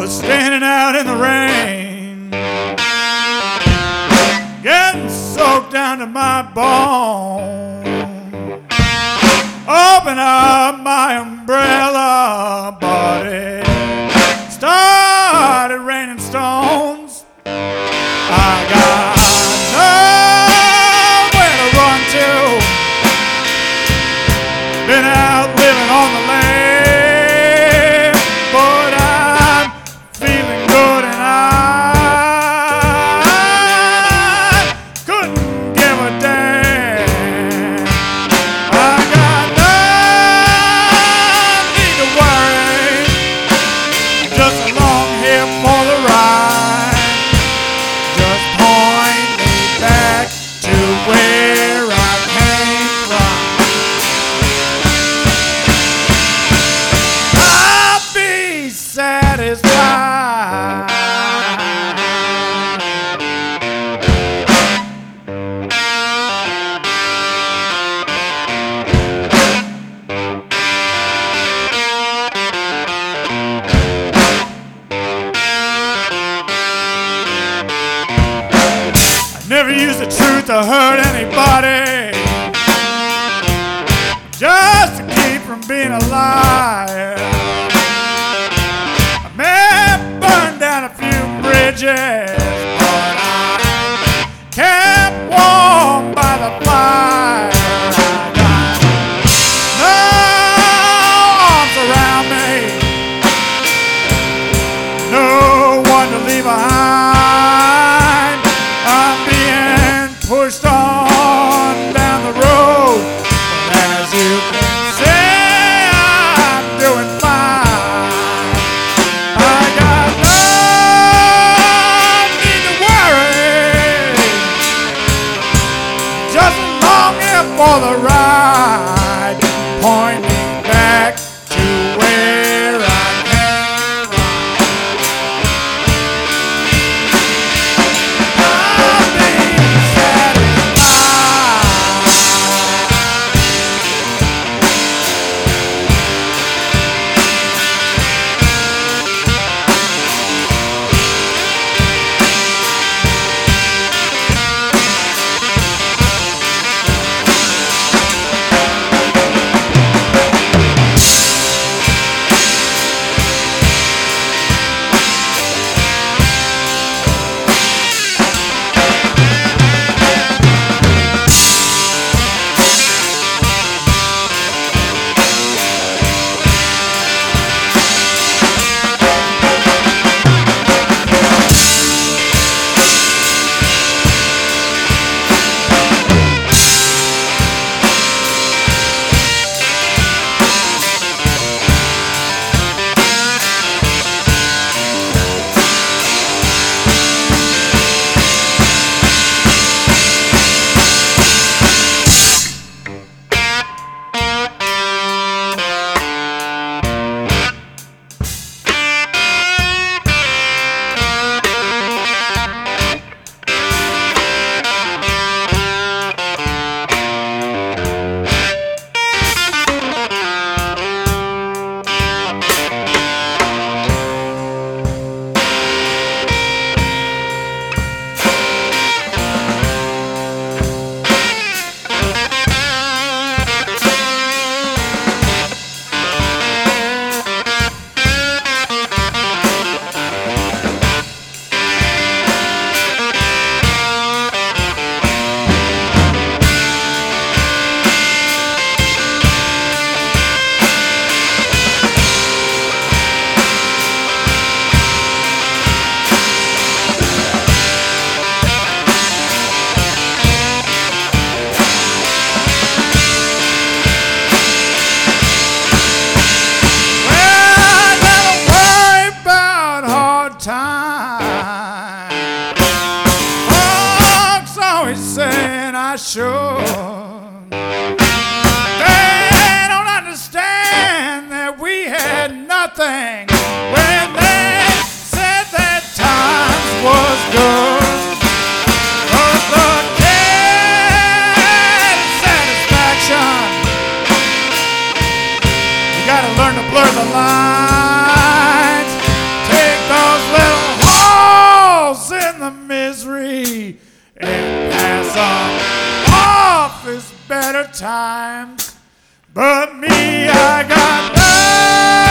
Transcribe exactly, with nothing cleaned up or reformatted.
was standing out in the rain, getting soaked down to my bone. Open up my umbrella, but it started raining stones. I got nowhere to run to. Been out living on the lake, but I'm feeling good and I couldn't give a damn. I got nothing to worry, just along here for the ride. Just point me back to where I came from. I'll be satisfied. Never use the truth to hurt anybody, just to keep from being a liar. I may have burned down a few bridges, but I kept warm by the fire. I got no arms around me, no one to leave behind. I'm being pushed on down the road, but as you can see, I'm doing fine. I got nothing to worry, just along here for the ride. Point me back to where I came from. I'll be satisfied. promised better times, but me, I got love.